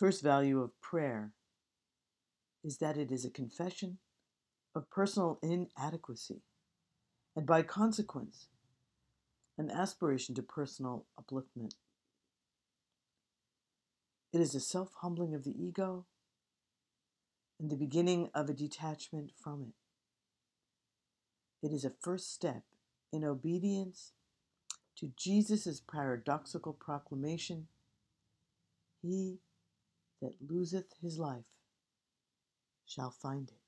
First value of prayer is that it is a confession of personal inadequacy, and by consequence, an aspiration to personal upliftment. It is a self-humbling of the ego and the beginning of a detachment from it. It is a first step in obedience to Jesus' paradoxical proclamation, "He that loseth his life shall find it."